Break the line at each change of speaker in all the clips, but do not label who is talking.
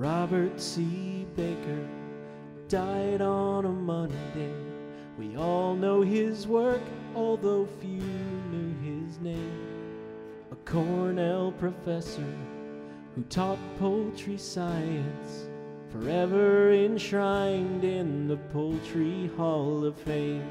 Robert C. Baker died on a Monday. We all know his work, although few knew his name. A Cornell professor who taught poultry science, forever enshrined in the Poultry Hall of Fame.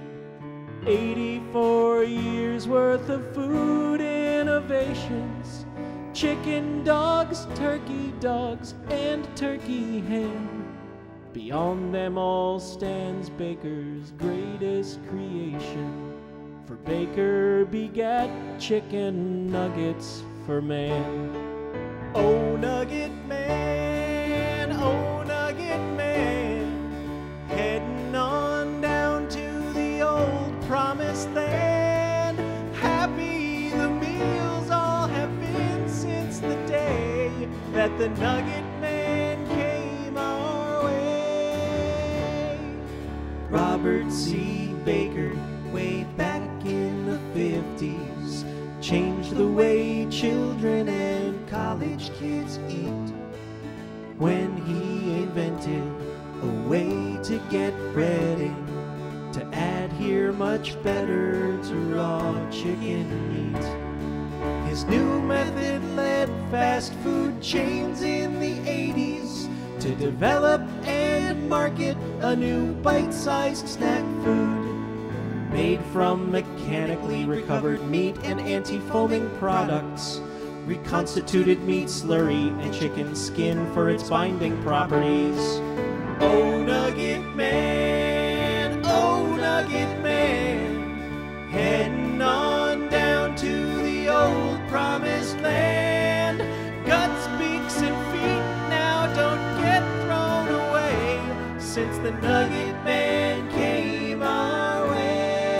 84 years worth of food innovations, chicken dogs, turkey dogs, and turkey ham. Beyond them all stands Baker's greatest creation, for Baker begat chicken nuggets for man. Oh, Nugget Man, oh, Nugget Man, heading on down to the old promised land. Happy the meals all have been since the day that the Nugget Man came our way. Robert C. Baker, way back in the 50s, changed the way children and college kids eat when he invented a way to get breading to adhere much better to raw chicken meat. His new method led fast food chains in the 80s to develop and market a new bite-sized snack food made from mechanically recovered meat and anti-foaming products, reconstituted meat slurry, and chicken skin for its binding properties. Oh, Nugget Man, oh, Nugget Man, heading on down to the old promised land. Guts, beaks, and feet now don't get thrown away, since the Nugget Man came our way.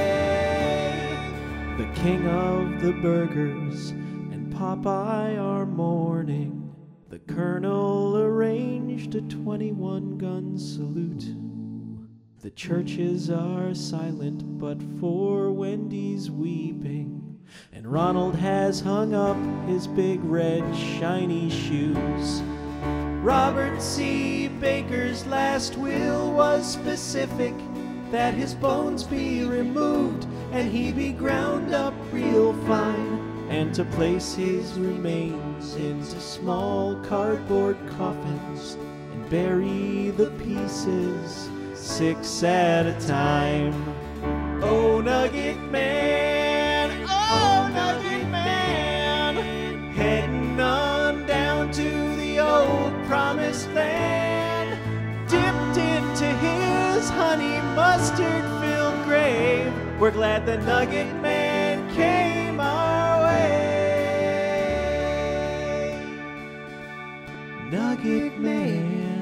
The king of the burgers and Popeye are mourning. The colonel arranged a 21-gun salute. The churches are silent but for Wendy's weeping, and Ronald has hung up his big red shiny shoes. Robert C. Baker's last will was specific, that his bones be removed and he be ground up real fine, and to place his remains into small cardboard coffins and bury the pieces 6 at a time. Oh, Nugget Man, oh, Nugget Man, heading on down to the old promised land, dipped into his honey mustard-filled grave. We're glad the Nugget Man came our way. Nugget Man.